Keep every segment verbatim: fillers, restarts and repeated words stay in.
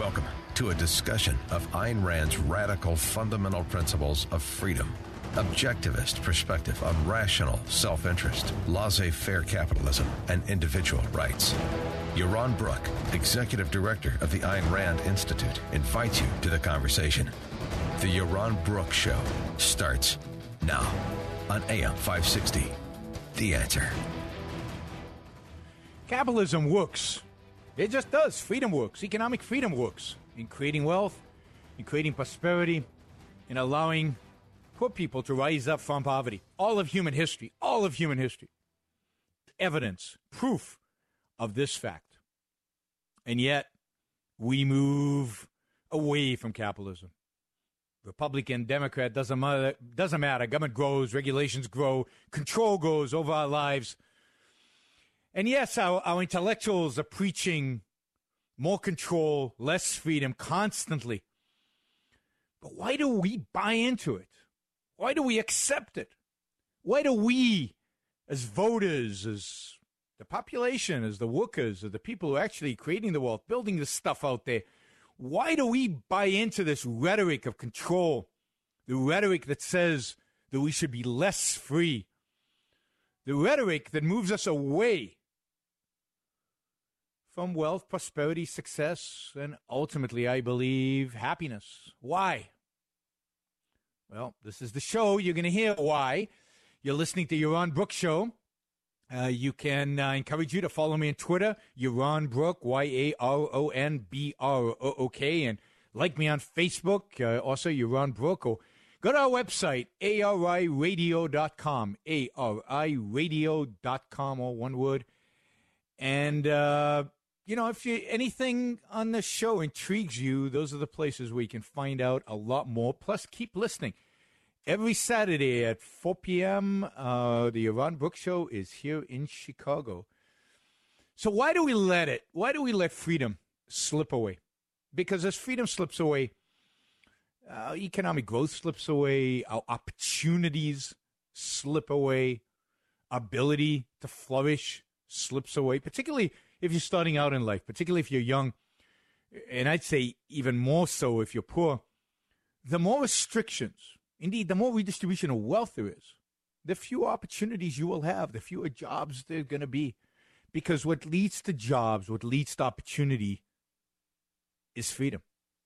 Welcome to a discussion of Ayn Rand's radical fundamental principles of freedom, objectivist perspective on rational self-interest, laissez-faire capitalism, and individual rights. Yaron Brook, Executive Director of the Ayn Rand Institute, invites you to the conversation. The Yaron Brook Show starts now on A M five sixty. The Answer. Capitalism works. It just does. Freedom works. Economic freedom works in creating wealth, in creating prosperity, in allowing poor people to rise up from poverty. All of human history, all of human history. Evidence, proof of this fact. And yet, we move away from capitalism. Republican, Democrat, doesn't matter. Doesn't matter. Government grows, regulations grow, control grows over our lives. And yes, our, our intellectuals are preaching more control, less freedom constantly. But why do we buy into it? Why do we accept it? Why do we, as voters, as the population, as the workers, as the people who are actually creating the wealth, building the stuff out there, why do we buy into this rhetoric of control, the rhetoric that says that we should be less free, the rhetoric that moves us away from wealth, prosperity, success, and ultimately, I believe, happiness? Why? Well, this is the show. You're going to hear why. You're listening to Yaron Brook Show. Uh, you can uh, encourage you to follow me on Twitter, Yaron Brook, Y A R O N B R O O K, and like me on Facebook, uh, also Yaron Brook, or go to our website, A R I radio dot com, A R I radio dot com, all one word. And, uh, you know, if you, anything on the show intrigues you, those are the places where you can find out a lot more. Plus, keep listening. Every Saturday at four p.m., uh, the Yaron Brook Show is here in Chicago. So why do we let it? Why do we let freedom slip away? Because as freedom slips away, uh, economic growth slips away, our opportunities slip away, ability to flourish slips away, particularly if you're starting out in life, particularly if you're young, and I'd say even more so if you're poor. The more restrictions, indeed, the more redistribution of wealth there is, the fewer opportunities you will have, the fewer jobs there are going to be. Because what leads to jobs, what leads to opportunity is freedom,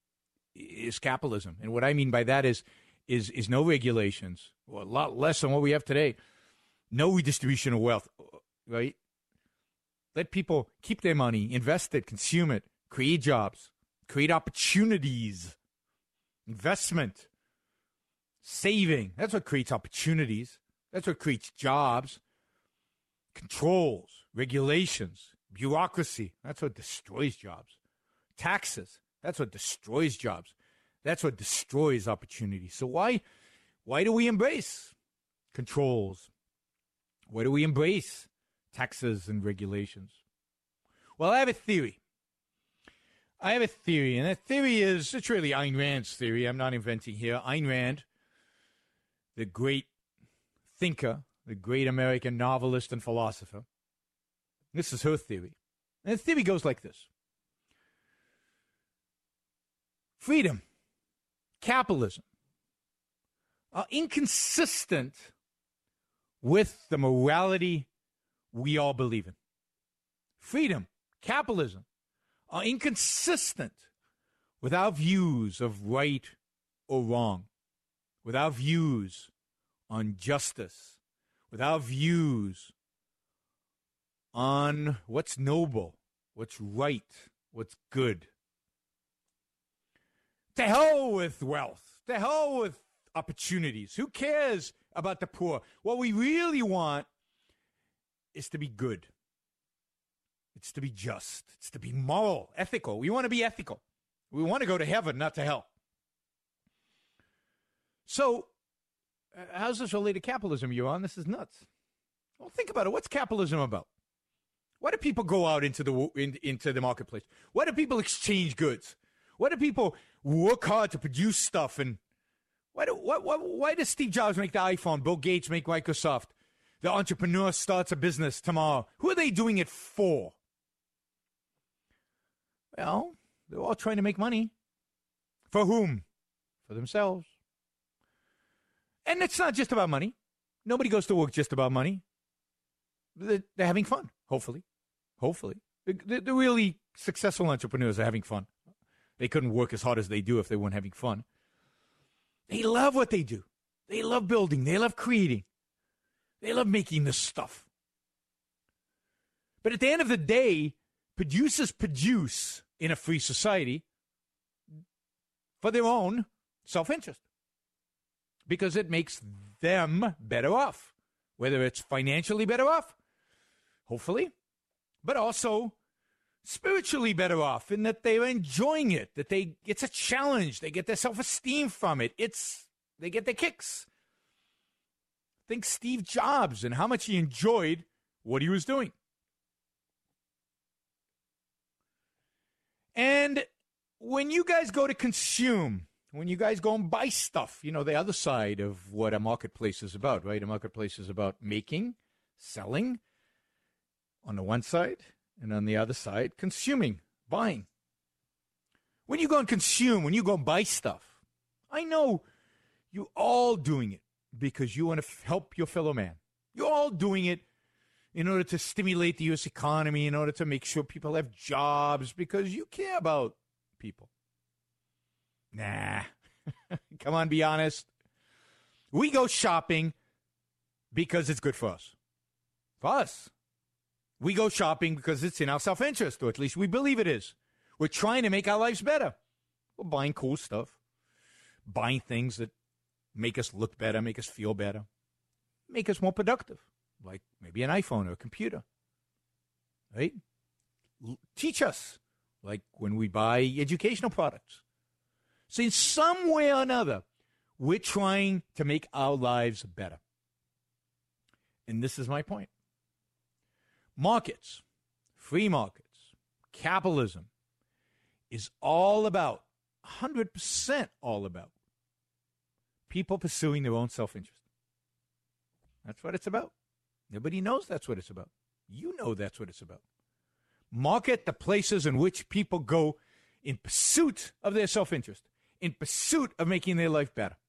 is capitalism. And what I mean by that is, is, is no regulations, or a lot less than what we have today. No redistribution of wealth, right? Let people keep their money, invest it, consume it, create jobs, create opportunities, investment, saving. That's what creates opportunities. That's what creates jobs. Controls, regulations, bureaucracy. That's what destroys jobs. Taxes. That's what destroys jobs. That's what destroys opportunities. So why, why do we embrace controls? Why do we embrace taxes and regulations? Well, I have a theory. I have a theory, and that theory is, it's really Ayn Rand's theory. I'm not inventing here. Ayn Rand, the great thinker, the great American novelist and philosopher. This is her theory. And the theory goes like this. Freedom, capitalism are inconsistent with the morality we all believe in. Freedom, capitalism are inconsistent with our views of right or wrong, with our views on justice, with our views on what's noble, what's right, what's good. To hell with wealth. To hell with opportunities. Who cares about the poor? What we really want is to be good. It's to be just. It's to be moral, ethical. We want to be ethical. We want to go to heaven, not to hell. So, uh, how's this relate to capitalism, Yaron? This is nuts. Well, think about it. What's capitalism about? Why do people go out into the in, into the marketplace? Why do people exchange goods? Why do people work hard to produce stuff? And why do why, why, why does Steve Jobs make the iPhone? Bill Gates make Microsoft? The entrepreneur starts a business tomorrow. Who are they doing it for? Well, They're all trying to make money. For whom? For themselves. And it's not just about money. Nobody goes to work just about money. They're, they're having fun, hopefully. Hopefully. The, the really successful entrepreneurs are having fun. They couldn't work as hard as they do if they weren't having fun. They love what they do. They love building. They love creating. They love making this stuff. But at the end of the day, producers produce in a free society for their own self-interest because it makes them better off, whether it's financially better off, hopefully, but also spiritually better off in that they're enjoying it, that they it's a challenge, they get their self-esteem from it, it's they get their kicks. Think Steve Jobs and how much he enjoyed what he was doing. And when you guys go to consume, when you guys go and buy stuff, you know, the other side of what a marketplace is about, right? A marketplace is about making, selling on the one side, and on the other side, consuming, buying. When you go and consume, when you go and buy stuff, I know you're all doing it because you want to f- help your fellow man. You're all doing it in order to stimulate the U S economy, in order to make sure people have jobs, because you care about people. Nah. Come on, be honest. We go shopping because it's good for us. For us. We go shopping because it's in our self-interest, or at least we believe it is. We're trying to make our lives better. We're buying cool stuff. Buying things that make us look better, make us feel better, make us more productive. Like maybe an iPhone or a computer, right? L- teach us, like when we buy educational products. So in some way or another, we're trying to make our lives better. And this is my point. Markets, free markets, capitalism is all about, one hundred percent all about, people pursuing their own self-interest. That's what it's about. Nobody knows that's what it's about. You know that's what it's about. Market the places in which people go in pursuit of their self-interest, in pursuit of making their life better.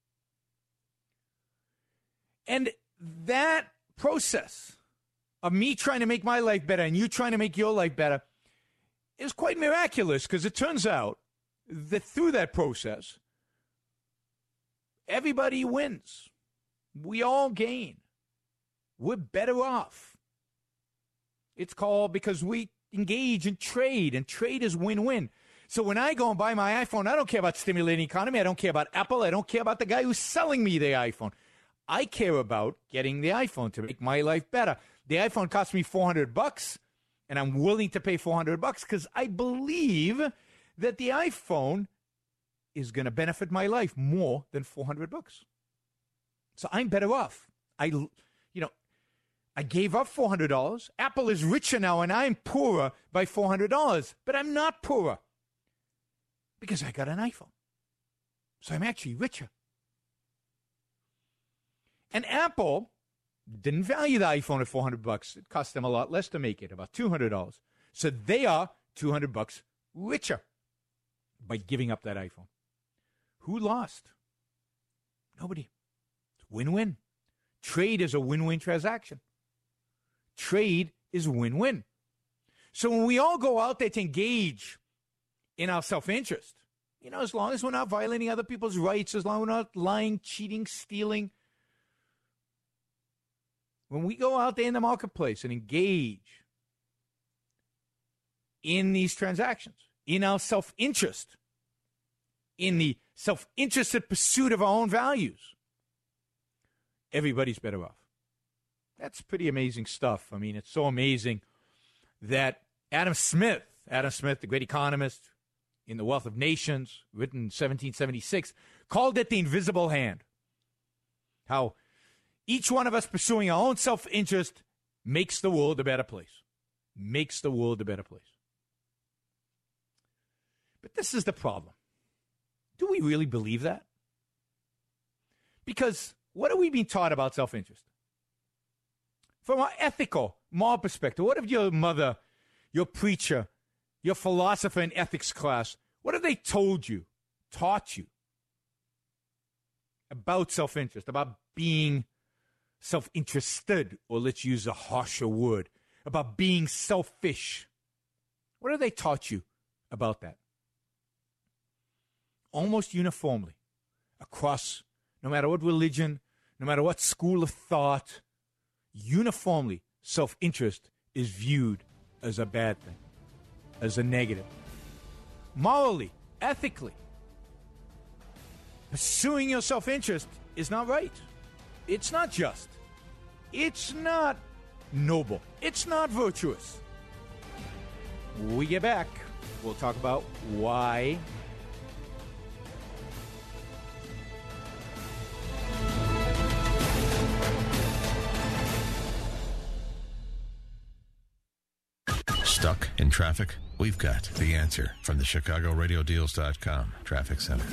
And that process of me trying to make my life better and you trying to make your life better is quite miraculous, because it turns out that through that process, everybody wins. We all gain. We're better off. It's called because we engage in trade, and trade is win-win. So when I go and buy my iPhone, I don't care about stimulating the economy. I don't care about Apple. I don't care about the guy who's selling me the iPhone. I care about getting the iPhone to make my life better. The iPhone cost me four hundred bucks, and I'm willing to pay four hundred bucks because I believe that the iPhone is going to benefit my life more than four hundred bucks. So I'm better off. I, you know, I gave up four hundred dollars. Apple is richer now, and I'm poorer by four hundred dollars. But I'm not poorer because I got an iPhone. So I'm actually richer. And Apple didn't value the iPhone at four hundred bucks. It cost them a lot less to make it, about two hundred dollars. So they are two hundred bucks richer by giving up that iPhone. Who lost? Nobody. It's win-win. Trade is a win-win transaction. Trade is win-win. So when we all go out there to engage in our self-interest, you know, as long as we're not violating other people's rights, as long as we're not lying, cheating, stealing, when we go out there in the marketplace and engage in these transactions, in our self-interest, in the self-interested pursuit of our own values, everybody's better off. That's pretty amazing stuff. I mean, it's so amazing that Adam Smith, Adam Smith, the great economist in The Wealth of Nations, written in seventeen seventy-six, called it the invisible hand. How each one of us pursuing our own self-interest makes the world a better place. Makes the world a better place. But this is the problem. Do we really believe that? Because what are we being taught about self-interest? From an ethical, moral perspective, what if your mother, your preacher, your philosopher and ethics class, what have they told you, taught you about self-interest, about being self-interested, or let's use a harsher word, about being selfish? What have they taught you about that? Almost uniformly, across, no matter what religion, no matter what school of thought, uniformly, self-interest is viewed as a bad thing, as a negative. Morally, ethically, pursuing your self-interest is not right. It's not just. It's not noble. It's not virtuous. When we get back, we'll talk about why. Stuck in traffic? We've got the answer from the Chicago Radio Deals dot com Traffic Center.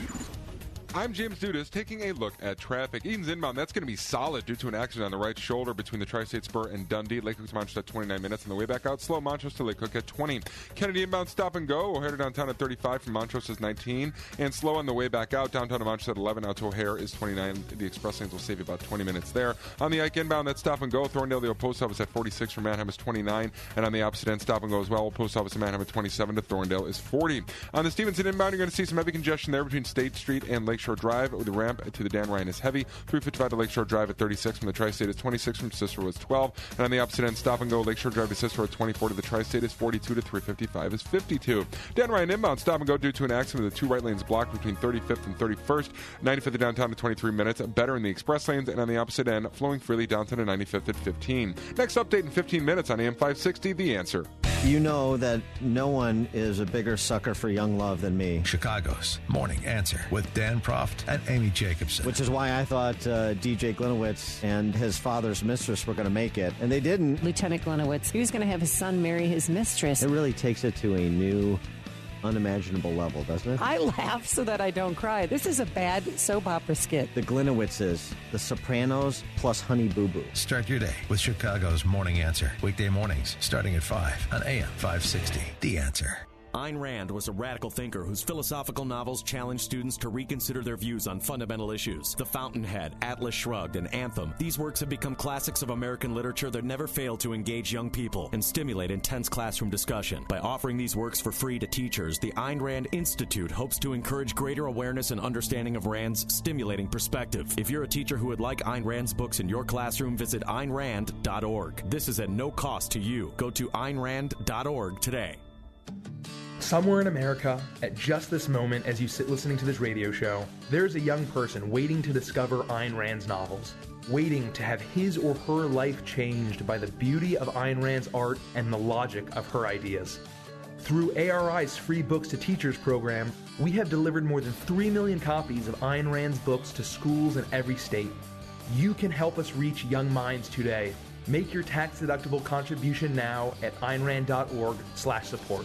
I'm James Dudas taking a look at traffic. Eden's inbound, that's going to be solid due to an accident on the right shoulder between the Tri-State Spur and Dundee. Lake Cook to Manchester at twenty-nine minutes on the way back out. Slow Montrose to Lake Cook at twenty. Kennedy inbound stop and go. O'Hare to downtown at thirty-five from Montrose is nineteen. And slow on the way back out. Downtown to Manchester at eleven. Out to O'Hare is twenty-nine. The express lanes will save you about twenty minutes there. On the Ike inbound, that's stop and go. Thorndale, the post office at forty-six from Manheim is twenty-nine. And on the opposite end, stop and go as well. Post office in Manheim at twenty-seven to Thorndale is forty. On the Stevenson inbound, you're going to see some heavy congestion there between State Street and Lakeshore Drive. The ramp to the Dan Ryan is heavy. three fifty-five to Lakeshore Drive at thirty-six from the Tri-State is twenty-six from Cicero is twelve. And on the opposite end, stop and go Lakeshore Drive to Cicero at twenty-four to the Tri-State is forty-two to three fifty-five is fifty-two. Dan Ryan inbound stop and go due to an accident with the two right lanes blocked between thirty-fifth and thirty-first. ninety-fifth to downtown to twenty-three minutes. Better in the express lanes, and on the opposite end, flowing freely downtown to ninety-fifth at fifteen. Next update in fifteen minutes on A M five sixty, The Answer. You know that no one is a bigger sucker for young love than me. Chicago's Morning Answer with Dan Proft and Amy Jacobson. Which is why I thought uh, D J Glenowitz and his father's mistress were going to make it, and they didn't. Lieutenant Glenowitz, he was going to have his son marry his mistress. It really takes it to a new, unimaginable level, doesn't it? I laugh so that I don't cry. This is a bad soap opera skit. The Glenowitzes, The Sopranos plus Honey Boo Boo. Start your day with Chicago's Morning Answer. Weekday mornings starting at five on A M five sixty. The Answer. Ayn Rand was a radical thinker whose philosophical novels challenged students to reconsider their views on fundamental issues. The Fountainhead, Atlas Shrugged, and Anthem. These works have become classics of American literature that never fail to engage young people and stimulate intense classroom discussion. By offering these works for free to teachers, the Ayn Rand Institute hopes to encourage greater awareness and understanding of Rand's stimulating perspective. If you're a teacher who would like Ayn Rand's books in your classroom, visit ayn rand dot org. This is at no cost to you. Go to ayn rand dot org today. Somewhere in America, at just this moment as you sit listening to this radio show, there is a young person waiting to discover Ayn Rand's novels, waiting to have his or her life changed by the beauty of Ayn Rand's art and the logic of her ideas. Through A R I's free Books to Teachers program, we have delivered more than three million copies of Ayn Rand's books to schools in every state. You can help us reach young minds today. Make your tax-deductible contribution now at ayn rand dot org slash support.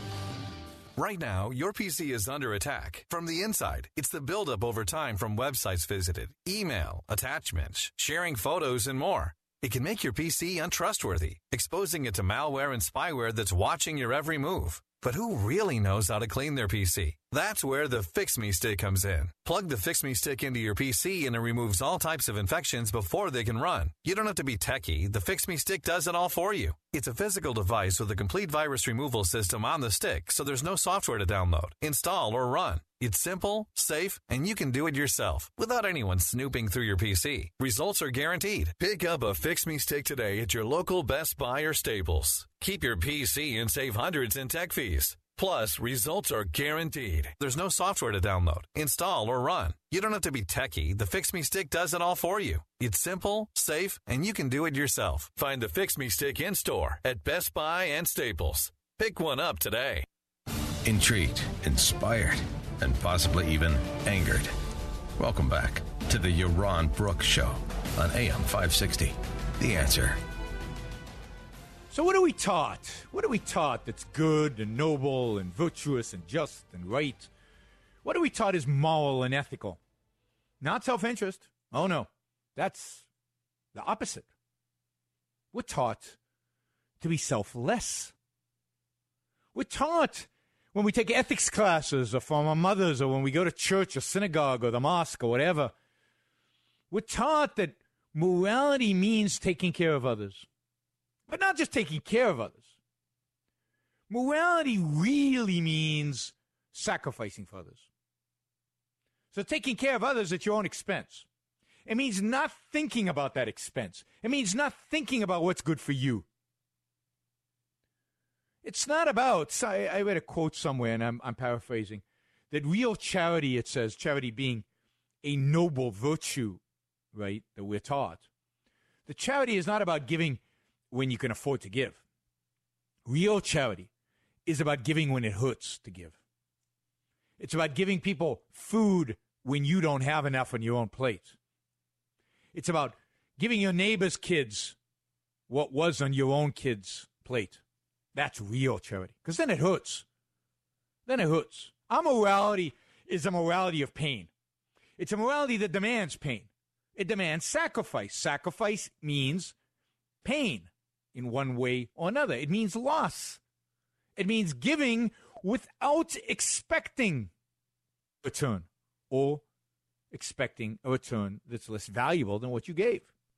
Right now, your P C is under attack. From the inside, it's the buildup over time from websites visited, email, attachments, sharing photos, and more. It can make your P C untrustworthy, exposing it to malware and spyware that's watching your every move. But who really knows how to clean their P C? That's where the Fix Me Stick comes in. Plug the Fix Me Stick into your P C and it removes all types of infections before they can run. You don't have to be techie. The Fix Me Stick does it all for you. It's a physical device with a complete virus removal system on the stick, so there's no software to download, install, or run. It's simple, safe, and you can do it yourself without anyone snooping through your P C. Results are guaranteed. Pick up a Fix Me Stick today at your local Best Buy or Staples. Keep your P C and save hundreds in tech fees. Plus, results are guaranteed. There's no software to download, install, or run. You don't have to be techie. The Fix Me Stick does it all for you. It's simple, safe, and you can do it yourself. Find the Fix Me Stick in-store at Best Buy and Staples. Pick one up today. Intrigued, inspired, and possibly even angered. Welcome back to the Yaron Brooks Show on A M five sixty. The Answer. So what are we taught? What are we taught that's good and noble and virtuous and just and right? What are we taught is moral and ethical? Not self-interest. Oh, no. That's the opposite. We're taught to be selfless. We're taught when we take ethics classes or from our mothers or when we go to church or synagogue or the mosque or whatever, we're taught that morality means taking care of others. But not just taking care of others. Morality really means sacrificing for others. So taking care of others at your own expense. It means not thinking about that expense. It means not thinking about what's good for you. It's not about, I, I read a quote somewhere, and I'm, I'm paraphrasing, that real charity, it says, charity being a noble virtue, right, that we're taught. The charity is not about giving when you can afford to give. Real charity is about giving when it hurts to give. It's about giving people food when you don't have enough on your own plate. It's about giving your neighbor's kids what was on your own kid's plate. That's real charity. Because then it hurts. Then it hurts. Our morality is a morality of pain. It's a morality that demands pain. It demands sacrifice. Sacrifice means pain in one way or another. It means loss. It means giving without expecting return or expecting a return that's less valuable than what you gave.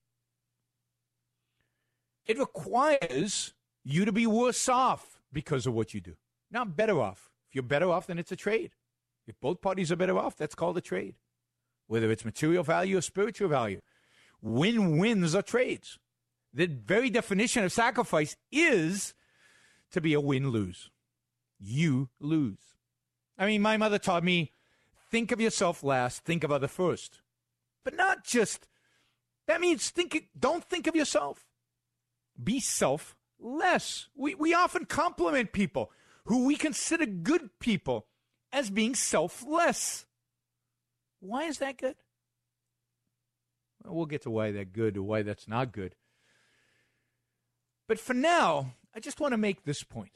It requires you to be worse off because of what you do, not better off. If you're better off, then it's a trade. If both parties are better off, that's called a trade, whether it's material value or spiritual value. Win-wins are trades. The very definition of sacrifice is to be a win-lose. You lose. I mean, my mother taught me, think of yourself last, think of other first. But not just, that means think. Don't think of yourself. Be selfless. We, we often compliment people who we consider good people as being selfless. Why is that good? Well, we'll get to why that's good or why that's not good. But for now, I just want to make this point.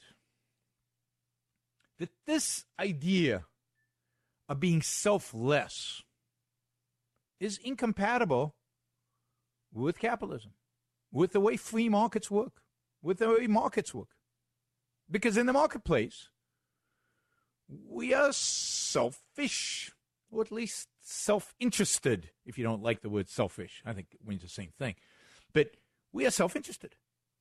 That this idea of being selfless is incompatible with capitalism, with the way free markets work, with the way markets work. Because in the marketplace, we are selfish, or at least self-interested, if you don't like the word selfish. I think it means the same thing. But we are self-interested.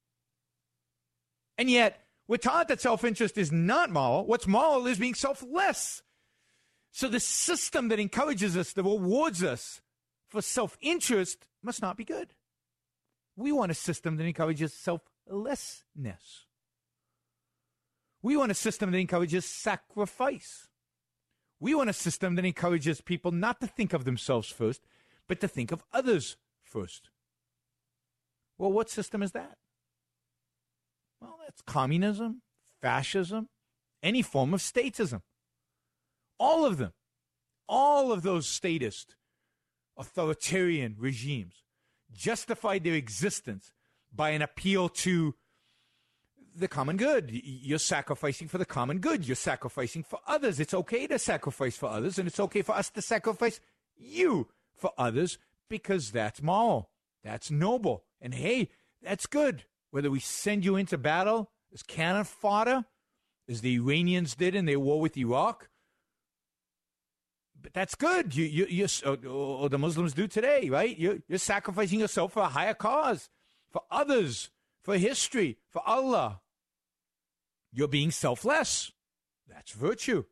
And yet, we're taught that self-interest is not moral. What's moral is being selfless. So the system that encourages us, that rewards us for self-interest, must not be good. We want a system that encourages selflessness. We want a system that encourages sacrifice. We want a system that encourages people not to think of themselves first, but to think of others first. Well, what system is that? Well, that's communism, fascism, any form of statism. All of them. All of those statist, authoritarian regimes justified their existence by an appeal to the common good. You're sacrificing for the common good. You're sacrificing for others. It's okay to sacrifice for others, and it's okay for us to sacrifice you for others because that's moral. That's noble. And hey, that's good. Whether we send you into battle as cannon fodder, as the Iranians did in their war with Iraq, but that's good. You, you, you, or, or the Muslims do today, right? You're, you're sacrificing yourself for a higher cause, for others, for history, for Allah. You're being selfless. That's virtue.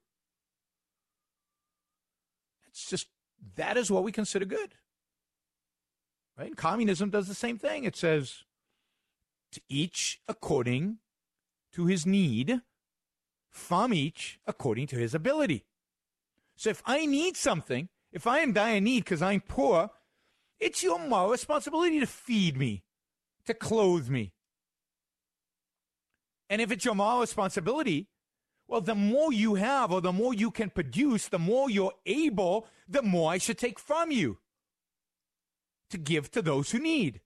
It's just, that is what we consider good. Right? Communism does the same thing. It says, to each according to his need, from each according to his ability. So if I need something, if I am dire need because I'm poor, it's your moral responsibility to feed me, to clothe me. And if it's your moral responsibility, well, the more you have or the more you can produce, the more you're able, the more I should take from you to give to those who need.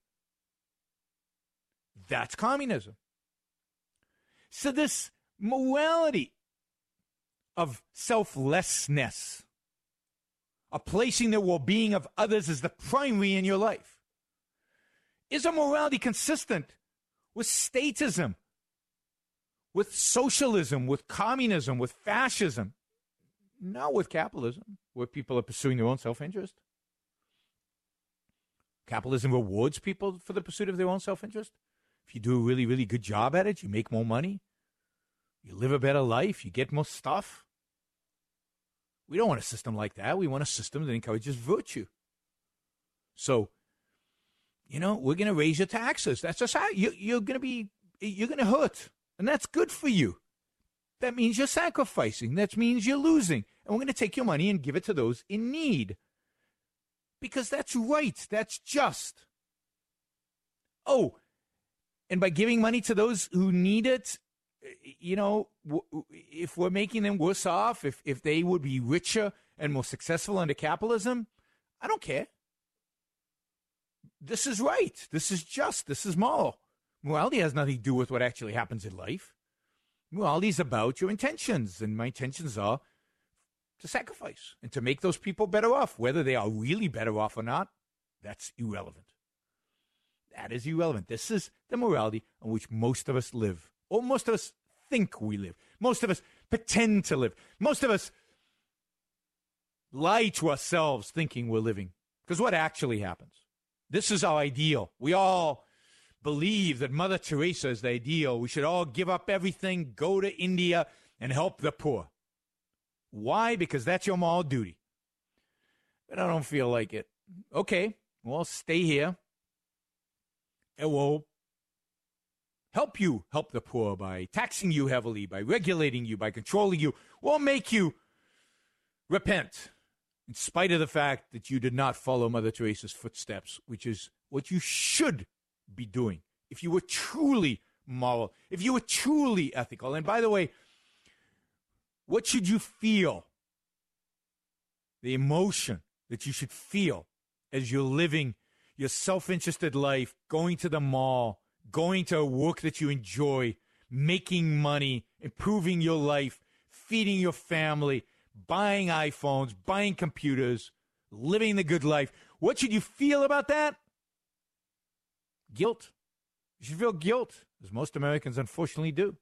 That's communism. So this morality of selflessness, of placing the well-being of others as the primary in your life, is a morality consistent with statism, with socialism, with communism, with fascism, not with capitalism, where people are pursuing their own self-interest. Capitalism rewards people for the pursuit of their own self-interest. If you do a really, really good job at it, you make more money, you live a better life, you get more stuff. We don't want a system like that. We want a system that encourages virtue. So, you know, we're going to raise your taxes. That's just how you, you're going to be, you're going to hurt. And that's good for you. That means you're sacrificing. That means you're losing. And we're going to take your money and give it to those in need. Because that's right. That's just. Oh, and by giving money to those who need it, you know, if we're making them worse off, if, if they would be richer and more successful under capitalism, I don't care. This is right. This is just. This is moral. Morality has nothing to do with what actually happens in life. Morality is about your intentions, and my intentions are to sacrifice and to make those people better off. Whether they are really better off or not, that's irrelevant. That is irrelevant. This is the morality on which most of us live, or most of us think we live. Most of us pretend to live. Most of us lie to ourselves thinking we're living. Because what actually happens? This is our ideal. We all believe that Mother Teresa is the ideal. We should all give up everything, go to India, and help the poor. Why? Because that's your moral duty. But I don't feel like it. Okay, well, stay here, and we'll help you help the poor by taxing you heavily, by regulating you, by controlling you. We'll make you repent, in spite of the fact that you did not follow Mother Teresa's footsteps, which is what you should be doing if you were truly moral, if you were truly ethical. And by the way, what should you feel? The emotion that you should feel as you're living your self-interested life, going to the mall, going to work that you enjoy, making money, improving your life, feeding your family, buying iPhones, buying computers, living the good life. What should you feel about that? Guilt. You should feel guilt, as most Americans unfortunately do.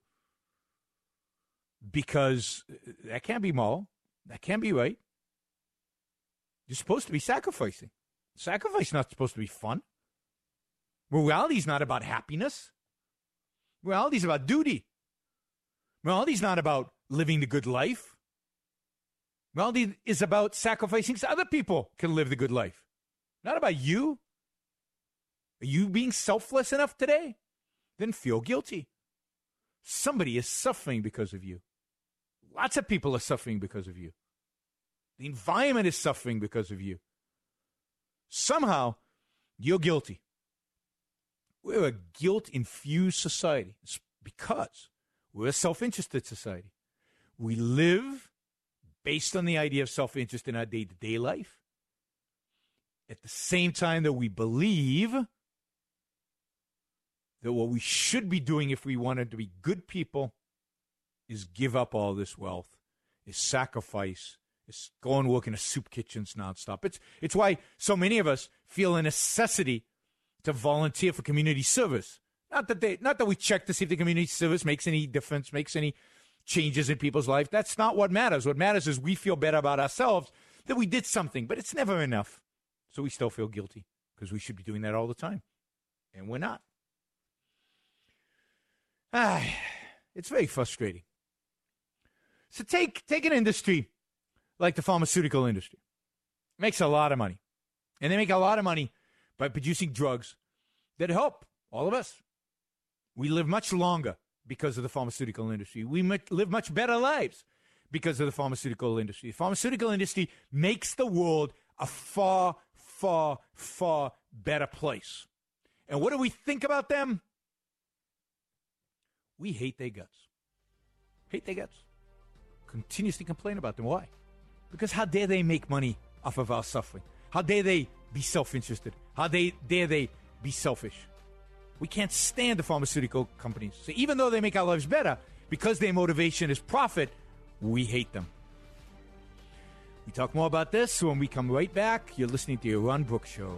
Because that can't be moral. That can't be right. You're supposed to be sacrificing. Sacrifice is not supposed to be fun. Morality is not about happiness. Morality is about duty. Morality is not about living the good life. Morality is about sacrificing so other people can live the good life. Not about you. Are you being selfless enough today? Then feel guilty. Somebody is suffering because of you. Lots of people are suffering because of you. The environment is suffering because of you. Somehow, you're guilty. We're a guilt-infused society. It's because we're a self-interested society. We live based on the idea of self-interest in our day-to-day life. At the same time that we believe that what we should be doing if we wanted to be good people is give up all this wealth, is sacrifice, is go and work in a soup kitchens nonstop. It's, it's why so many of us feel a necessity to volunteer for community service. Not that they, not that we check to see if the community service makes any difference, makes any changes in people's life. That's not what matters. What matters is we feel better about ourselves that we did something, but it's never enough. So we still feel guilty because we should be doing that all the time. And we're not. Ah, it's very frustrating. So take, take an industry like the pharmaceutical industry. It makes a lot of money. And they make a lot of money by producing drugs that help all of us. We live much longer because of the pharmaceutical industry. We live much better lives because of the pharmaceutical industry. The pharmaceutical industry makes the world a far, far, far better place. And what do we think about them? We hate their guts. Hate their guts. Continuously complain about them. Why? Because how dare they make money off of our suffering? How dare they be self-interested? How they, dare they be selfish? We can't stand the pharmaceutical companies. So even though they make our lives better, because their motivation is profit, we hate them. We talk more about this when we come right back. You're listening to your Ron Brooks Show.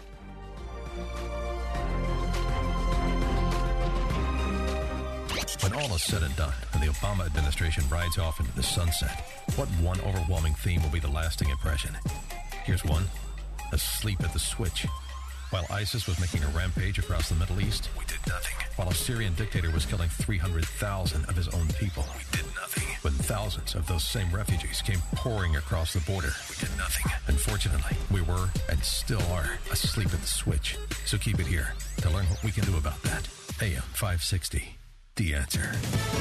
A When all is said and done, and the Obama administration rides off into the sunset, what one overwhelming theme will be the lasting impression? Here's one: asleep at the switch. While ISIS was making a rampage across the Middle East, we did nothing. While a Syrian dictator was killing three hundred thousand of his own people, we did nothing. When thousands of those same refugees came pouring across the border, we did nothing. Unfortunately, we were, and still are, asleep at the switch. So keep it here to learn what we can do about that. A M five sixty, The Answer.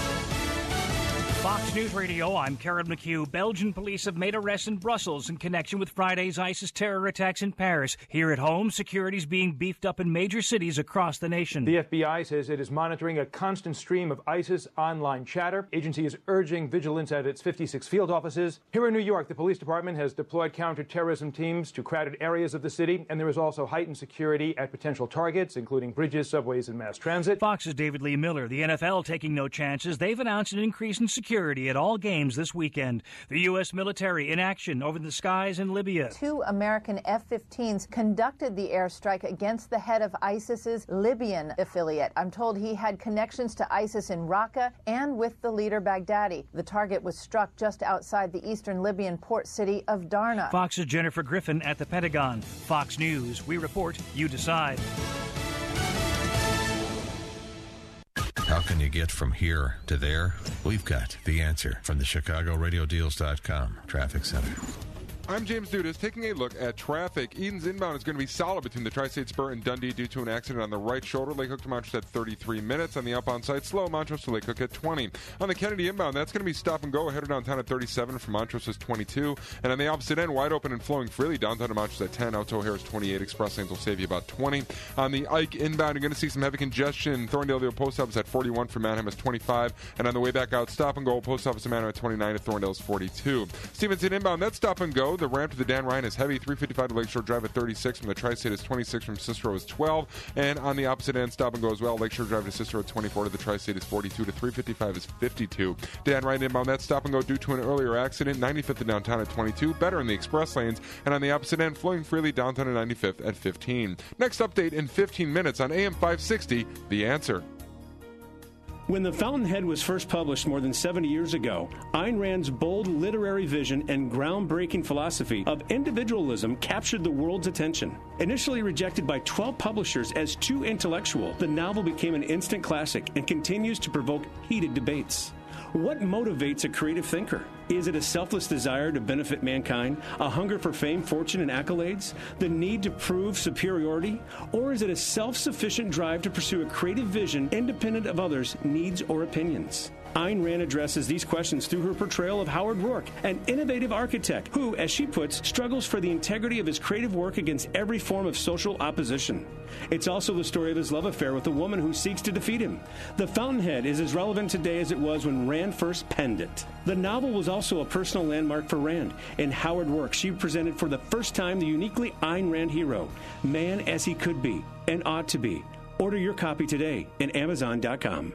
Fox News Radio, I'm Karen McHugh. Belgian police have made arrests in Brussels in connection with Friday's ISIS terror attacks in Paris. Here at home, security is being beefed up in major cities across the nation. The F B I says it is monitoring a constant stream of ISIS online chatter. Agency is urging vigilance at its fifty-six field offices. Here in New York, the police department has deployed counterterrorism teams to crowded areas of the city, and there is also heightened security at potential targets, including bridges, subways, and mass transit. Fox's David Lee Miller. The N F L taking no chances. They've announced an increase in security Security at all games this weekend. The U S military in action over the skies in Libya. Two American F fifteens conducted the airstrike against the head of ISIS's Libyan affiliate. I'm told he had connections to ISIS in Raqqa and with the leader Baghdadi. The target was struck just outside the eastern Libyan port city of Darna. Fox's Jennifer Griffin at the Pentagon. Fox News. We report, you decide. How can you get from here to there? We've got the answer from the Chicago Radio Deals dot com Traffic Center. I'm James Dudas. Taking a look at traffic. Eden's inbound is going to be solid between the Tri-State Spur and Dundee due to an accident on the right shoulder. Lake Hook to Montrose at thirty-three minutes. On the outbound side, slow. Montrose to Lake Hook at twenty. On the Kennedy inbound, that's going to be stop and go. Headed downtown at thirty-seven from Montrose is twenty-two. And on the opposite end, wide open and flowing freely. Downtown to Montrose at ten. Out to O'Hare is twenty-eight. Express lanes will save you about twenty. On the Ike inbound, you're going to see some heavy congestion. Thorndale to Post Office at forty-one from Manheim is twenty-five. And on the way back out, stop and go. Post Office in Manheim at twenty-nine. At Thorndale is forty-two. Stevenson inbound, that's stop and go. The ramp to the Dan Ryan is heavy. three fifty-five to Lakeshore Drive at thirty-six. From the Tri-State is twenty-six. From Cicero is twelve. And on the opposite end, stop and go as well. Lakeshore Drive to Cicero at twenty-four. To the Tri-State is forty-two. To three fifty-five is fifty-two. Dan Ryan inbound, that stop and go due to an earlier accident. ninety-fifth to downtown at twenty-two. Better in the express lanes. And on the opposite end, flowing freely downtown to ninety-fifth at fifteen. Next update in fifteen minutes on A M five sixty, The Answer. When The Fountainhead was first published more than seventy years ago, Ayn Rand's bold literary vision and groundbreaking philosophy of individualism captured the world's attention. Initially rejected by twelve publishers as too intellectual, the novel became an instant classic and continues to provoke heated debates. What motivates a creative thinker? Is it a selfless desire to benefit mankind, a hunger for fame, fortune, and accolades, the need to prove superiority? Or is it a self-sufficient drive to pursue a creative vision independent of others' needs or opinions? Ayn Rand addresses these questions through her portrayal of Howard Rourke, an innovative architect who, as she puts, struggles for the integrity of his creative work against every form of social opposition. It's also the story of his love affair with a woman who seeks to defeat him. The Fountainhead is as relevant today as it was when Rand first penned it. The novel was also a personal landmark for Rand. In Howard Rourke, she presented for the first time the uniquely Ayn Rand hero, man as he could be and ought to be. Order your copy today at Amazon dot com.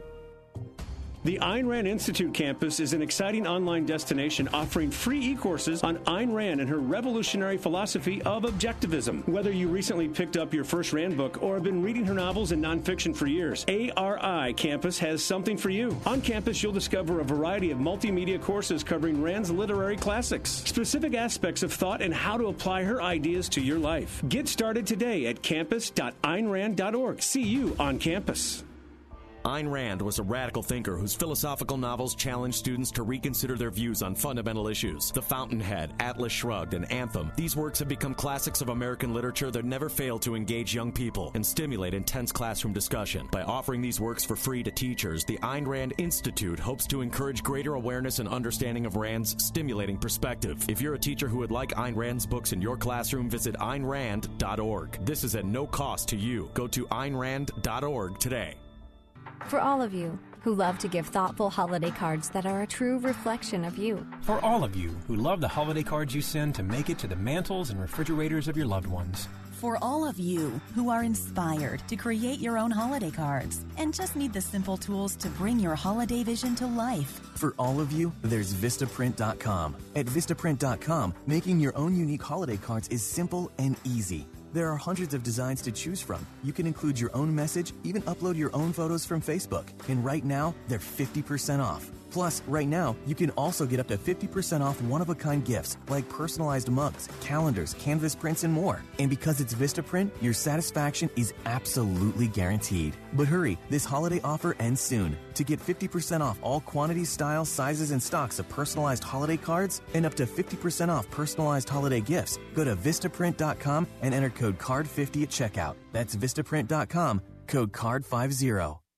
The Ayn Rand Institute campus is an exciting online destination offering free e-courses on Ayn Rand and her revolutionary philosophy of objectivism. Whether you recently picked up your first Rand book or have been reading her novels and nonfiction for years, A R I Campus has something for you. On campus, you'll discover a variety of multimedia courses covering Rand's literary classics, specific aspects of thought, and how to apply her ideas to your life. Get started today at campus dot ayn rand dot org. See you on campus. Ayn Rand was a radical thinker whose philosophical novels challenged students to reconsider their views on fundamental issues. The Fountainhead, Atlas Shrugged, and Anthem. These works have become classics of American literature that never fail to engage young people and stimulate intense classroom discussion. By offering these works for free to teachers, the Ayn Rand Institute hopes to encourage greater awareness and understanding of Rand's stimulating perspective. If you're a teacher who would like Ayn Rand's books in your classroom, visit ayn rand dot org. This is at no cost to you. Go to ayn rand dot org today. For all of you who love to give thoughtful holiday cards that are a true reflection of you. For all of you who love the holiday cards you send to make it to the mantles and refrigerators of your loved ones. For all of you who are inspired to create your own holiday cards and just need the simple tools to bring your holiday vision to life. For all of you, there's Vistaprint dot com. At Vistaprint dot com, making your own unique holiday cards is simple and easy. There are hundreds of designs to choose from. You can include your own message, even upload your own photos from Facebook. And right now, they're fifty percent off. Plus, right now, you can also get up to fifty percent off one-of-a-kind gifts like personalized mugs, calendars, canvas prints, and more. And because it's Vistaprint, your satisfaction is absolutely guaranteed. But hurry, this holiday offer ends soon. To get fifty percent off all quantities, styles, sizes, and stocks of personalized holiday cards and up to fifty percent off personalized holiday gifts, go to Vistaprint dot com and enter code C A R D fifty at checkout. That's Vistaprint dot com, code C A R D fifty.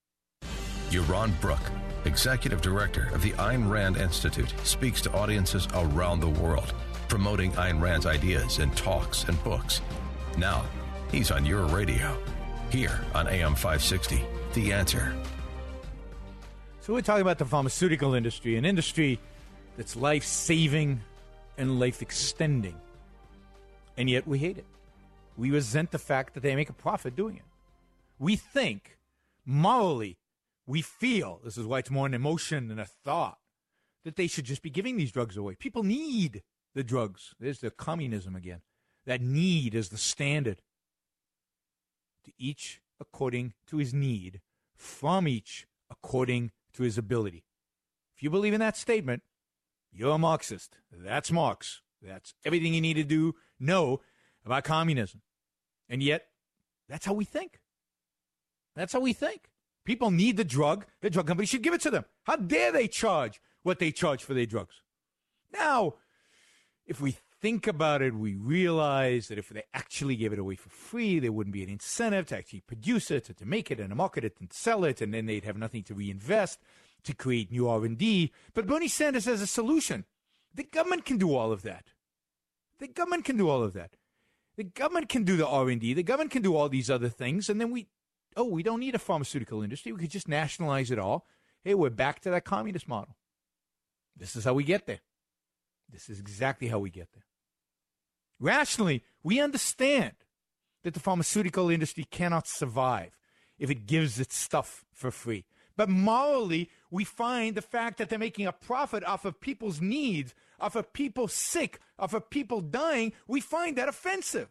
Yaron Brook, Executive Director of the Ayn Rand Institute, speaks to audiences around the world, promoting Ayn Rand's ideas in talks and books. Now, he's on your radio, here on A M five sixty, The Answer. So we're talking about the pharmaceutical industry, an industry that's life-saving and life-extending. And yet we hate it. We resent the fact that they make a profit doing it. We think, morally, we feel, this is why it's more an emotion than a thought, that they should just be giving these drugs away. People need the drugs. There's the communism again. That need is the standard. To each according to his need, from each according to his ability. If you believe in that statement, you're a Marxist. That's Marx. That's everything you need to do, know about communism. And yet, that's how we think. That's how we think. People need the drug. The drug company should give it to them. How dare they charge what they charge for their drugs? Now, if we think about it, we realize that if they actually gave it away for free, there wouldn't be an incentive to actually produce it, to, to make it, and to market it, and sell it, and then they'd have nothing to reinvest, to create new R and D. But Bernie Sanders has a solution. The government can do all of that. The government can do all of that. The government can do the R and D. The government can do all these other things, and then we... Oh, we don't need a pharmaceutical industry. We could just nationalize it all. Hey, we're back to that communist model. This is how we get there. This is exactly how we get there. Rationally, we understand that the pharmaceutical industry cannot survive if it gives its stuff for free. But morally, we find the fact that they're making a profit off of people's needs, off of people sick, off of people dying, we find that offensive.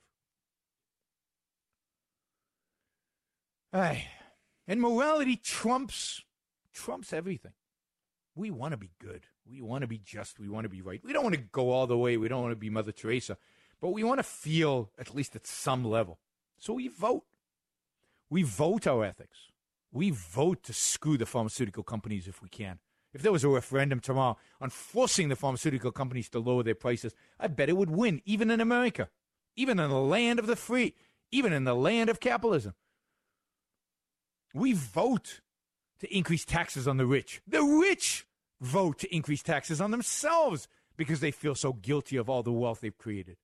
Aye. And morality trumps trumps everything. We want to be good. We want to be just. We want to be right. We don't want to go all the way. We don't want to be Mother Teresa. But we want to feel, at least at some level. So we vote. We vote our ethics. We vote to screw the pharmaceutical companies if we can. If there was a referendum tomorrow on forcing the pharmaceutical companies to lower their prices, I bet it would win, even in America, even in the land of the free, even in the land of capitalism. We vote to increase taxes on the rich. The rich vote to increase taxes on themselves because they feel so guilty of all the wealth they've created.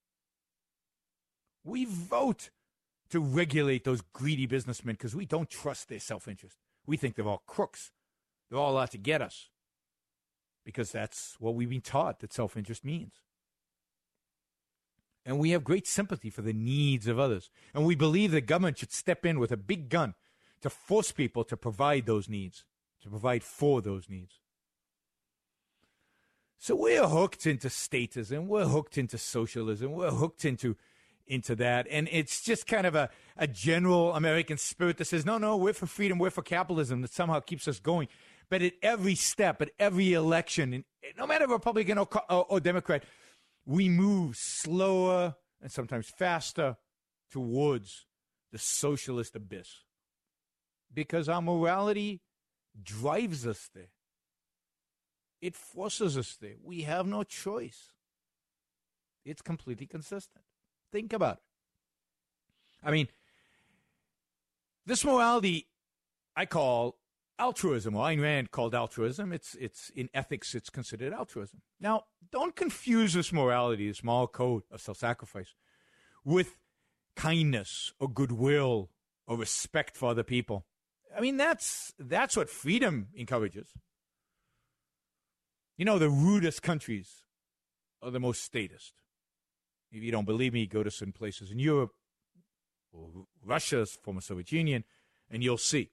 We vote to regulate those greedy businessmen because we don't trust their self-interest. We think they're all crooks. They're all out to get us because that's what we've been taught that self-interest means. And we have great sympathy for the needs of others. And we believe the government should step in with a big gun to force people to provide those needs, to provide for those needs. So we're hooked into statism. We're hooked into socialism. We're hooked into into that. And it's just kind of a, a general American spirit that says, no, no, we're for freedom, we're for capitalism, that somehow keeps us going. But at every step, at every election, and no matter Republican or, or, or Democrat, we move slower and sometimes faster towards the socialist abyss. Because our morality drives us there. It forces us there. We have no choice. It's completely consistent. Think about it. I mean, this morality I call altruism, or Ayn Rand called altruism. It's it's in ethics, it's considered altruism. Now, don't confuse this morality, this moral code of self-sacrifice, with kindness or goodwill or respect for other people. I mean, that's that's what freedom encourages. You know, the rudest countries are the most statist. If you don't believe me, go to some places in Europe or Russia's former Soviet Union, and you'll see.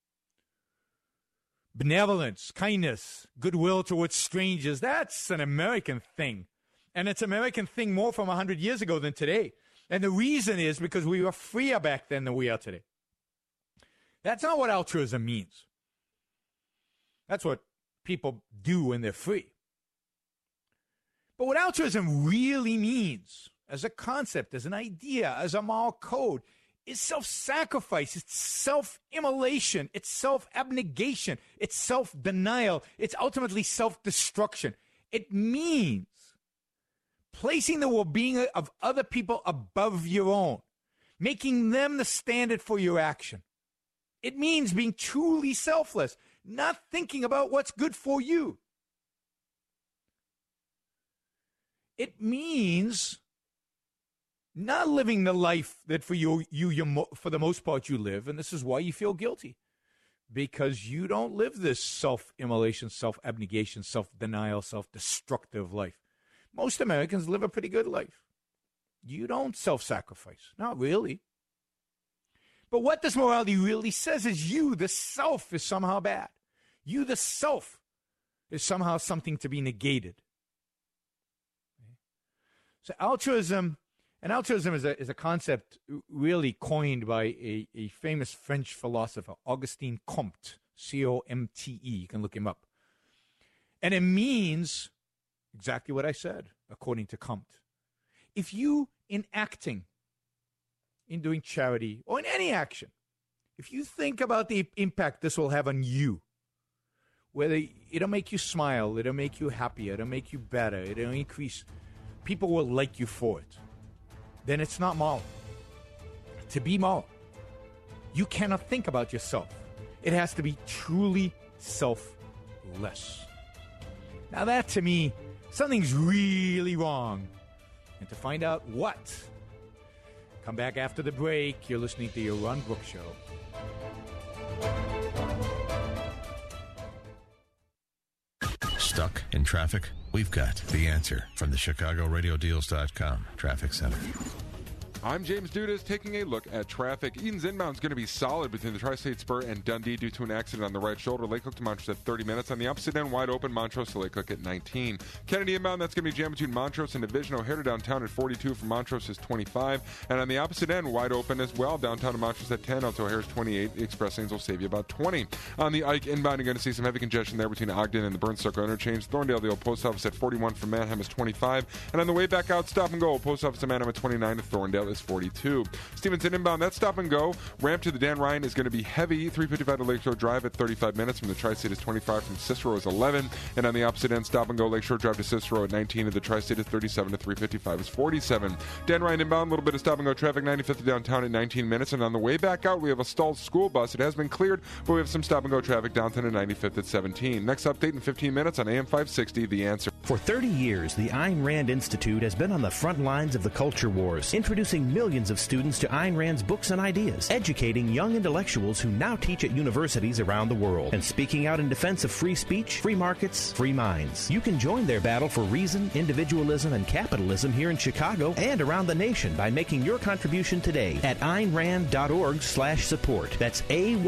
Benevolence, kindness, goodwill towards strangers, that's an American thing. And it's an American thing more from one hundred years ago than today. And the reason is because we were freer back then than we are today. That's not what altruism means. That's what people do when they're free. But what altruism really means, as a concept, as an idea, as a moral code, is self-sacrifice, it's self-immolation, it's self-abnegation, it's self-denial, it's ultimately self-destruction. It means placing the well-being of other people above your own, making them the standard for your action. It means being truly selfless, not thinking about what's good for you. It means not living the life that for you, you, you, for the most part, you live, and this is why you feel guilty, because you don't live this self-immolation, self-abnegation, self-denial, self-destructive life. Most Americans live a pretty good life. You don't self-sacrifice. Not really. But what this morality really says is you, the self, is somehow bad. You, the self, is somehow something to be negated. So altruism, and altruism is a, is a concept really coined by a, a famous French philosopher, Auguste Comte, C O M T E. You can look him up. And it means exactly what I said, according to Comte. If you, in acting, in doing charity, or in any action, if you think about the impact this will have on you, whether it'll make you smile, it'll make you happier, it'll make you better, it'll increase, people will like you for it, then it's not moral. To be moral, you cannot think about yourself. It has to be truly selfless. Now that, to me, something's really wrong. And to find out what, come back after the break. You're listening to your Ron Brooks Show. Stuck in traffic? We've got the answer from the Chicago Radio Deals dot com Traffic Center. I'm James Dudas taking a look at traffic. Eden's inbound is going to be solid between the Tri-State Spur and Dundee due to an accident on the right shoulder. Lakehook to Montrose at thirty minutes. On the opposite end, wide open, Montrose to Lakehook at nineteen. Kennedy inbound, that's going to be jammed between Montrose and Division. O'Hare to downtown at forty-two from Montrose is twenty-five. And on the opposite end, wide open as well. Downtown to Montrose at ten. Out to O'Hare's twenty-eight. The express lanes will save you about twenty. On the Ike inbound, you're going to see some heavy congestion there between Ogden and the Burns Circle interchange. Thorndale, the old post office at forty-one from Manheim is twenty-five. And on the way back out, stop and go. Post office to Manheim at twenty-nine to Thorndale is forty-two. Stevenson inbound, that's stop and go. Ramp to the Dan Ryan is going to be heavy. three fifty-five to Lakeshore Drive at thirty-five minutes. From the Tri-State is twenty-five. From Cicero is eleven. And on the opposite end, stop and go. Lakeshore Drive to Cicero at nineteen. And the Tri-State is thirty-seven to three fifty-five is forty-seven. Dan Ryan inbound, a little bit of stop and go traffic. ninety-fifth to downtown at nineteen minutes. And on the way back out, we have a stalled school bus. It has been cleared, but we have some stop and go traffic downtown at ninety-fifth at seventeen. Next update in fifteen minutes on A M five sixty, The Answer. For thirty years, the Ayn Rand Institute has been on the front lines of the culture wars, introducing millions of students to Ayn Rand's books and ideas, educating young intellectuals who now teach at universities around the world, and speaking out in defense of free speech, free markets, free minds. You can join their battle for reason, individualism, and capitalism here in Chicago and around the nation by making your contribution today at aynrand.org slash support. That's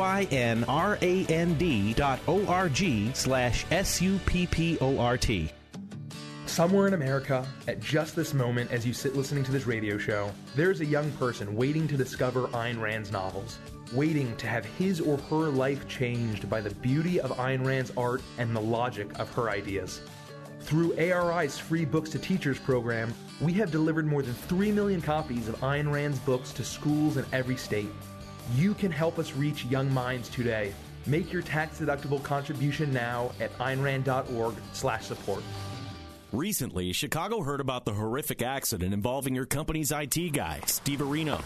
A-Y-N-R-A-N-D dot O-R-G slash S-U-P-P-O-R-T. Somewhere in America, at just this moment as you sit listening to this radio show, there's a young person waiting to discover Ayn Rand's novels, waiting to have his or her life changed by the beauty of Ayn Rand's art and the logic of her ideas. Through A R I's free Books to Teachers program, we have delivered more than three million copies of Ayn Rand's books to schools in every state. You can help us reach young minds today. Make your tax-deductible contribution now at aynrand.org slash support. Recently, Chicago heard about the horrific accident involving your company's I T guy, Steve Areno.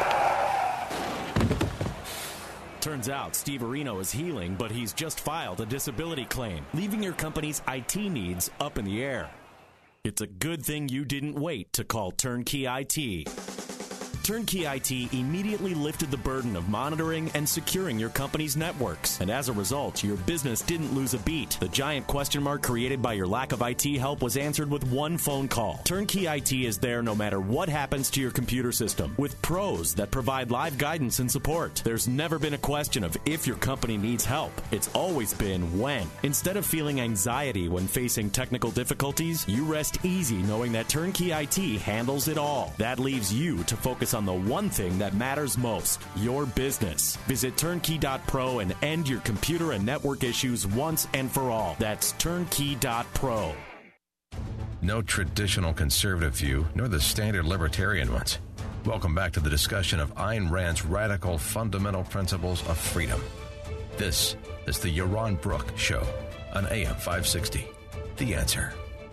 Turns out Steve Areno is healing, but he's just filed a disability claim, leaving your company's I T needs up in the air. It's a good thing you didn't wait to call Turnkey I T. Turnkey I T immediately lifted the burden of monitoring and securing your company's networks. And as a result, your business didn't lose a beat. The giant question mark created by your lack of I T help was answered with one phone call. Turnkey I T is there no matter what happens to your computer system, with pros that provide live guidance and support. There's never been a question of if your company needs help. It's always been when. Instead of feeling anxiety when facing technical difficulties, you rest easy knowing that Turnkey I T handles it all. That leaves you to focus on the one thing that matters most, your business. Visit turnkey dot pro and end your computer and network issues once and for all. That's turnkey dot pro. No traditional conservative view, nor the standard libertarian ones. Welcome back to the discussion of Ayn Rand's radical fundamental principles of freedom. This is the Yaron Brook Show on A M five sixty. The Answer.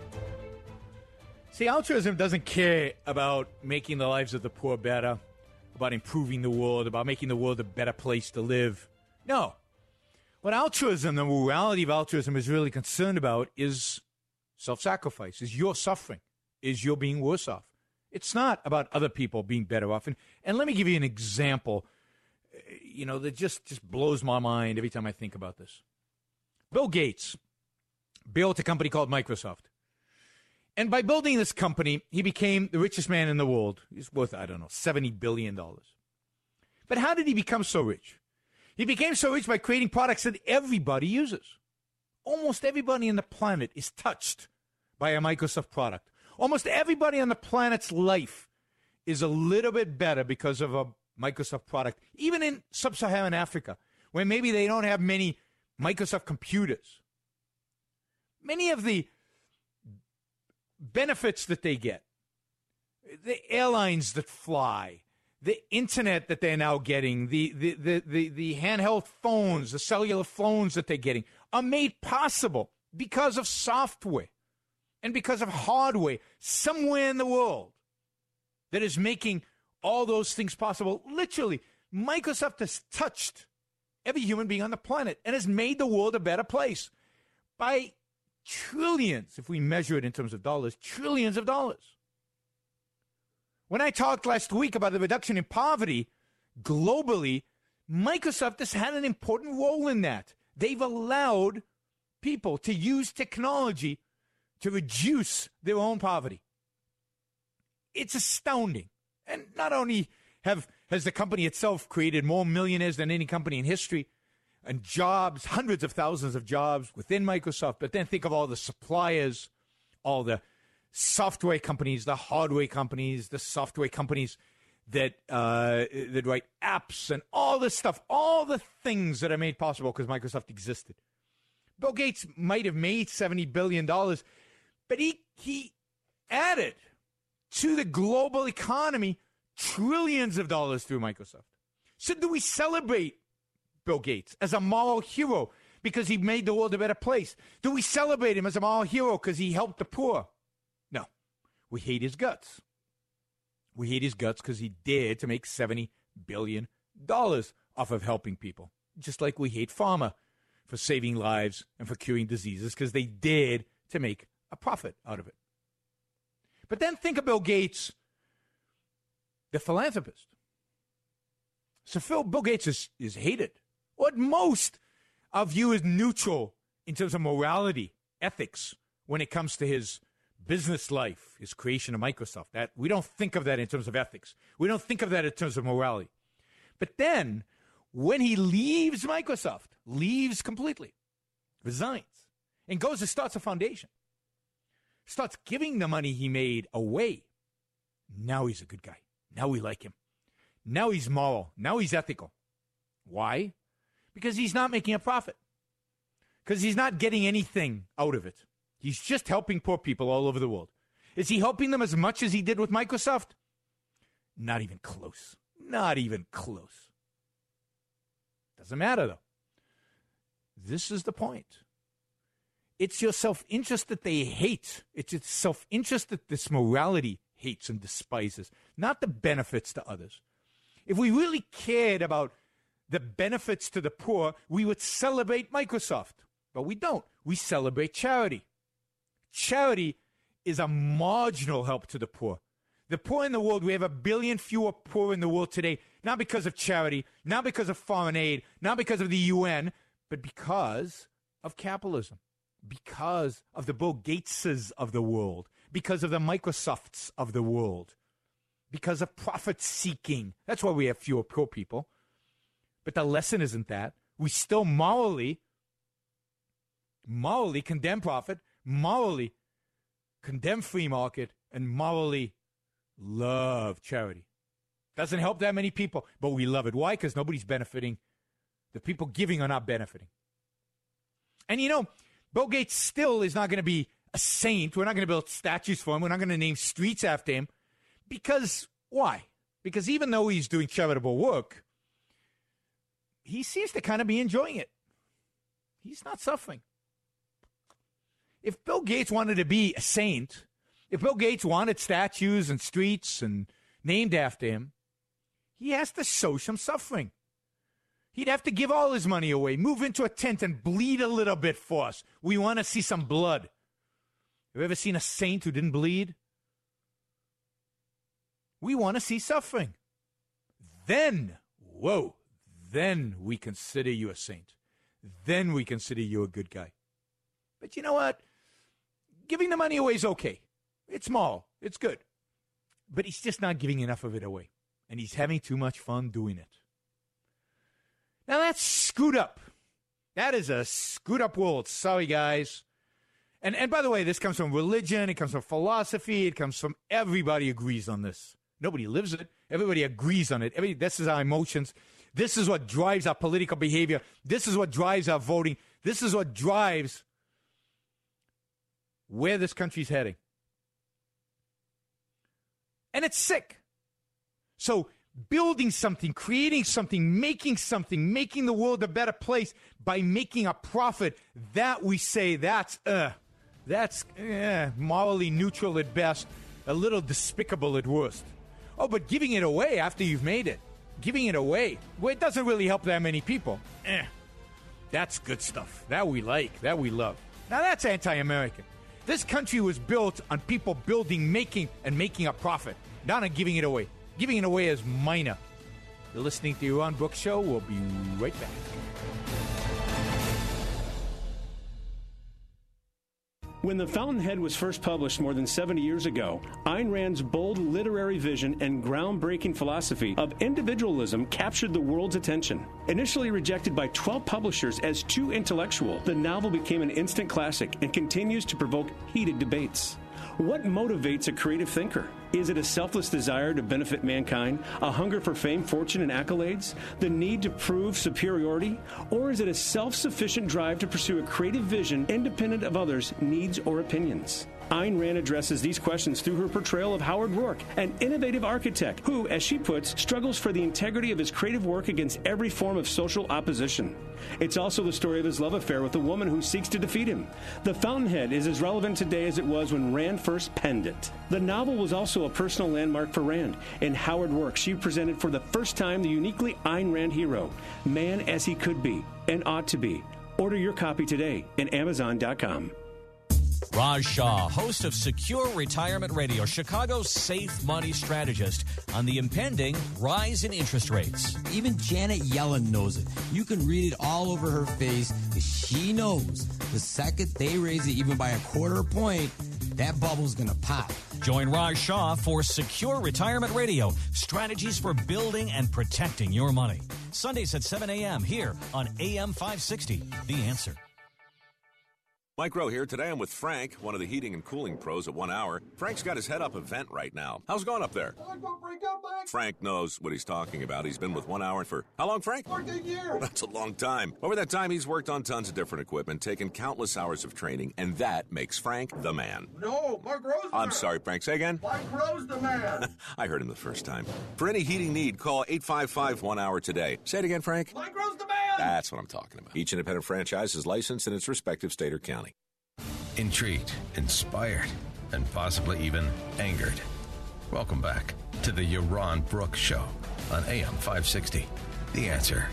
See, altruism doesn't care about making the lives of the poor better, about improving the world, about making the world a better place to live. No. What altruism, the morality of altruism is really concerned about is self-sacrifice, is your suffering, is your being worse off. It's not about other people being better off. And, and let me give you an example, you know, that just, just blows my mind every time I think about this. Bill Gates built a company called Microsoft. And by building this company, he became the richest man in the world. He's worth, I don't know, seventy billion dollars. But how did he become so rich? He became so rich by creating products that everybody uses. Almost everybody on the planet is touched by a Microsoft product. Almost everybody on the planet's life is a little bit better because of a Microsoft product. Even in sub-Saharan Africa, where maybe they don't have many Microsoft computers. Many of the benefits that they get, the airlines that fly, the internet that they're now getting, the, the, the, the, the handheld phones, the cellular phones that they're getting, are made possible because of software and because of hardware somewhere in the world that is making all those things possible. Literally, Microsoft has touched every human being on the planet and has made the world a better place by trillions, if we measure it in terms of dollars, trillions of dollars. When I talked last week about the reduction in poverty globally, Microsoft has had an important role in that. They've allowed people to use technology to reduce their own poverty. It's astounding. And not only have has the company itself created more millionaires than any company in history, and jobs, hundreds of thousands of jobs within Microsoft. But then think of all the suppliers, all the software companies, the hardware companies, the software companies that uh, that write apps and all this stuff, all the things that are made possible because Microsoft existed. Bill Gates might have made seventy billion dollars, but he he added to the global economy trillions of dollars through Microsoft. So do we celebrate Bill Gates as a moral hero because he made the world a better place? Do we celebrate him as a moral hero because he helped the poor? No. We hate his guts. We hate his guts because he dared to make seventy billion dollars off of helping people. Just like we hate pharma for saving lives and for curing diseases because they dared to make a profit out of it. But then think of Bill Gates, the philanthropist. So Phil, Bill Gates is, is hated. What most are viewed as neutral in terms of morality, ethics, when it comes to his business life, his creation of Microsoft. That we don't think of that in terms of ethics. We don't think of that in terms of morality. But then, when he leaves Microsoft, leaves completely, resigns, and goes and starts a foundation, starts giving the money he made away, now he's a good guy. Now we like him. Now he's moral. Now he's ethical. Why? Because he's not making a profit. Because he's not getting anything out of it. He's just helping poor people all over the world. Is he helping them as much as he did with Microsoft? Not even close. Not even close. Doesn't matter, though. This is the point. It's your self-interest that they hate. It's its self-interest that this morality hates and despises, not the benefits to others. If we really cared about the benefits to the poor, we would celebrate Microsoft. But we don't. We celebrate charity. Charity is a marginal help to the poor. The poor in the world, we have a billion fewer poor in the world today, not because of charity, not because of foreign aid, not because of the U N, but because of capitalism, because of the Bill Gateses of the world, because of the Microsofts of the world, because of profit-seeking. That's why we have fewer poor people. But the lesson isn't that. We still morally, morally condemn profit, morally condemn free market, and morally love charity. Doesn't help that many people, but we love it. Why? Because nobody's benefiting. The people giving are not benefiting. And you know, Bill Gates still is not going to be a saint. We're not going to build statues for him. We're not going to name streets after him. Because, why? Because even though he's doing charitable work, he seems to kind of be enjoying it. He's not suffering. If Bill Gates wanted to be a saint, if Bill Gates wanted statues and streets and named after him, he has to show some suffering. He'd have to give all his money away, move into a tent and bleed a little bit for us. We want to see some blood. Have you ever seen a saint who didn't bleed? We want to see suffering. Then, whoa, then we consider you a saint. Then we consider you a good guy. But you know what? Giving the money away is okay. It's small. It's good. But he's just not giving enough of it away. And he's having too much fun doing it. Now that's screwed up. That is a screwed up world. Sorry, guys. And and by the way, this comes from religion. It comes from philosophy. It comes from everybody agrees on this. Nobody lives it. Everybody agrees on it. Every, this is our emotions. This is what drives our political behavior. This is what drives our voting. This is what drives where this country's heading. And it's sick. So building something, creating something, making something, making the world a better place by making a profit, that we say that's, uh, that's uh, morally neutral at best, a little despicable at worst. Oh, but giving it away after you've made it, giving it away, well, it doesn't really help that many people. Eh, that's good stuff. That we like, that we love. Now that's anti-American. This country was built on people building, making, and making a profit, not on giving it away. Giving it away is minor. You're listening to your Ron Brooks Show. We'll be right back. When The Fountainhead was first published more than seventy years ago, Ayn Rand's bold literary vision and groundbreaking philosophy of individualism captured the world's attention. Initially rejected by twelve publishers as too intellectual, the novel became an instant classic and continues to provoke heated debates. What motivates a creative thinker? Is it a selfless desire to benefit mankind, a hunger for fame, fortune, and accolades, the need to prove superiority? Or is it a self-sufficient drive to pursue a creative vision independent of others' needs or opinions? Ayn Rand addresses these questions through her portrayal of Howard Rourke, an innovative architect who, as she puts, struggles for the integrity of his creative work against every form of social opposition. It's also the story of his love affair with a woman who seeks to defeat him. The Fountainhead is as relevant today as it was when Rand first penned it. The novel was also a personal landmark for Rand. In Howard Rourke, she presented for the first time the uniquely Ayn Rand hero, man as he could be and ought to be. Order your copy today at Amazon dot com. Raj Shah, host of Secure Retirement Radio, Chicago's safe money strategist on the impending rise in interest rates. Even Janet Yellen knows it. You can read it all over her face. She knows the second they raise it even by a quarter point, that bubble's going to pop. Join Raj Shah for Secure Retirement Radio, strategies for building and protecting your money. Sundays at seven a.m. here on A M five sixty, The Answer. Mike Rowe here. Today I'm with Frank, one of the heating and cooling pros at One Hour. Frank's got his head up a vent right now. How's it going up there? Frank knows what he's talking about. He's been with One Hour for how long, Frank? fourteen years. That's a long time. Over that time, he's worked on tons of different equipment, taken countless hours of training, and that makes Frank the man. No, Mark Rowe's the I'm man. sorry, Frank. Say again? Mike Rowe's the man. I heard him the first time. For any heating need, call eight five five one hour today. Say it again, Frank. Mike Rowe's the man. That's what I'm talking about. Each independent franchise is licensed in its respective state or county. Intrigued, inspired, and possibly even angered. Welcome back to the Yaron Brooks Show on A M five sixty. The Answer.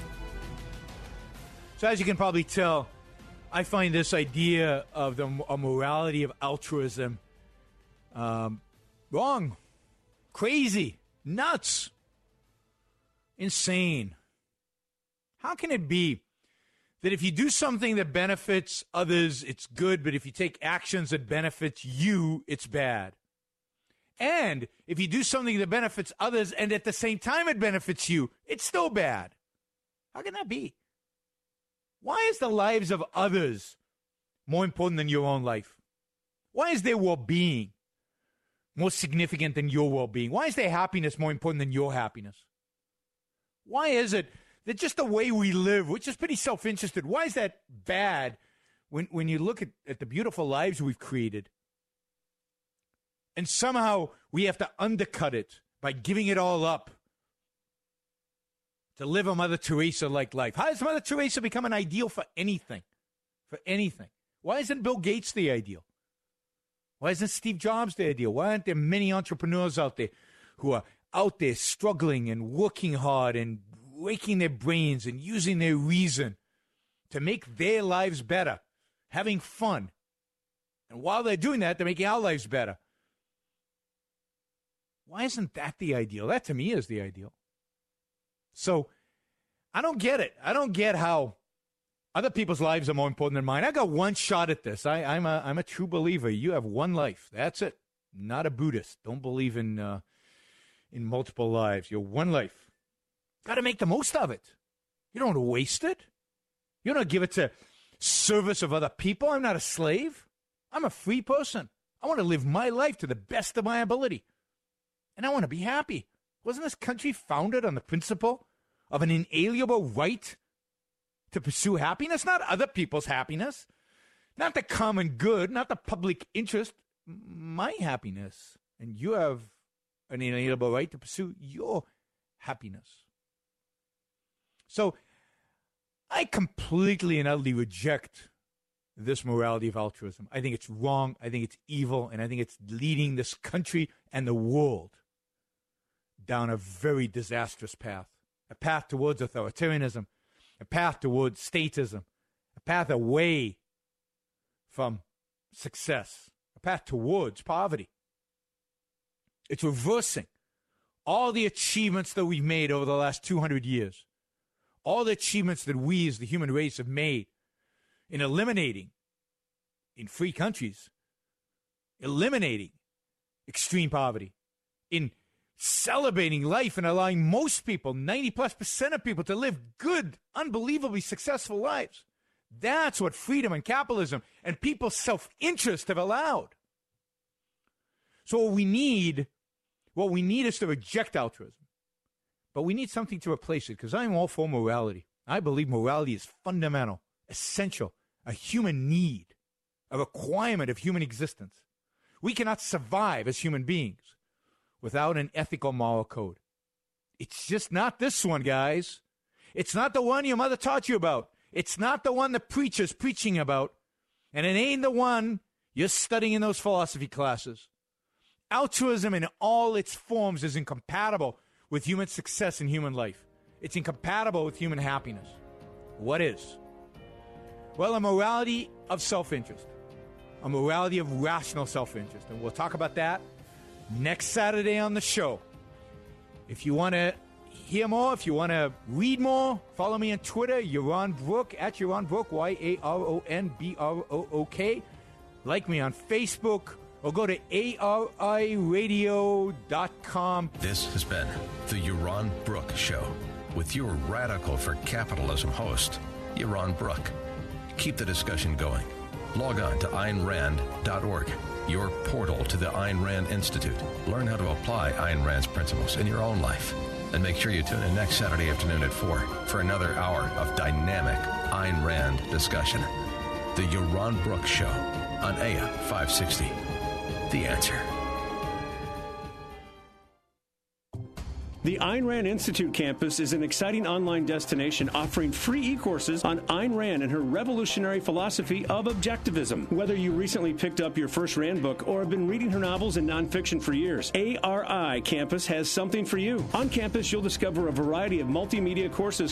So as you can probably tell, I find this idea of the a morality of altruism um, wrong. Crazy. Nuts. Insane. How can it be that if you do something that benefits others, it's good, but if you take actions that benefits you, it's bad? And if you do something that benefits others and at the same time it benefits you, it's still bad. How can that be? Why is the lives of others more important than your own life? Why is their well-being more significant than your well-being? Why is their happiness more important than your happiness? Why is it that just the way we live, which is pretty self-interested, why is that bad when, when you look at, at the beautiful lives we've created? And somehow we have to undercut it by giving it all up to live a Mother Teresa-like life. How does Mother Teresa become an ideal for anything? For anything. Why isn't Bill Gates the ideal? Why isn't Steve Jobs the ideal? Why aren't there many entrepreneurs out there who are out there struggling and working hard and raking their brains and using their reason to make their lives better, having fun? And while they're doing that, they're making our lives better. Why isn't that the ideal? That, to me, is the ideal. So, I don't get it. I don't get how other people's lives are more important than mine. I got one shot at this. I, I'm a I'm a true believer. You have one life. That's it. Not a Buddhist. Don't believe in uh, in multiple lives. You're one life. Got to make the most of it. You don't want to waste it. You don't give it to service of other people. I'm not a slave. I'm a free person. I want to live my life to the best of my ability. And I want to be happy. Wasn't this country founded on the principle of an inalienable right to pursue happiness? Not other people's happiness. Not the common good. Not the public interest. My happiness. And you have an inalienable right to pursue your happiness. So I completely and utterly reject this morality of altruism. I think it's wrong. I think it's evil. And I think it's leading this country and the world down a very disastrous path. A path towards authoritarianism. A path towards statism. A path away from success. A path towards poverty. It's reversing all the achievements that we've made over the last two hundred years. All the achievements that we as the human race have made in eliminating, in free countries, eliminating extreme poverty, in celebrating life and allowing most people, ninety plus percent of people, to live good, unbelievably successful lives. That's what freedom and capitalism and people's self-interest have allowed. So what we need, what we need is to reject altruism. But we need something to replace it, because I'm all for morality. I believe morality is fundamental, essential, a human need, a requirement of human existence. We cannot survive as human beings without an ethical moral code. It's just not this one, guys. It's not the one your mother taught you about. It's not the one the preacher's preaching about. And it ain't the one you're studying in those philosophy classes. Altruism in all its forms is incompatible with human success in human life. It's incompatible with human happiness. What is? Well, a morality of self-interest. A morality of rational self-interest. And we'll talk about that next Saturday on the show. If you want to hear more, if you want to read more, follow me on Twitter, Yaron Brook, at Yaron Brook, Y A R O N B R O O K. Like me on Facebook, or go to A R I radio dot com. This has been the Yaron Brook Show with your Radical for Capitalism host, Yaron Brook. Keep the discussion going. Log on to Ayn Rand dot org, your portal to the Ayn Rand Institute. Learn how to apply Ayn Rand's principles in your own life. And make sure you tune in next Saturday afternoon at four for another hour of dynamic Ayn Rand discussion. The Yaron Brook Show on A M five sixty. The Answer. The Ayn Rand Institute campus is an exciting online destination offering free e-courses on Ayn Rand and her revolutionary philosophy of objectivism. Whether you recently picked up your first Rand book or have been reading her novels and nonfiction for years, A R I Campus has something for you. On campus, you'll discover a variety of multimedia courses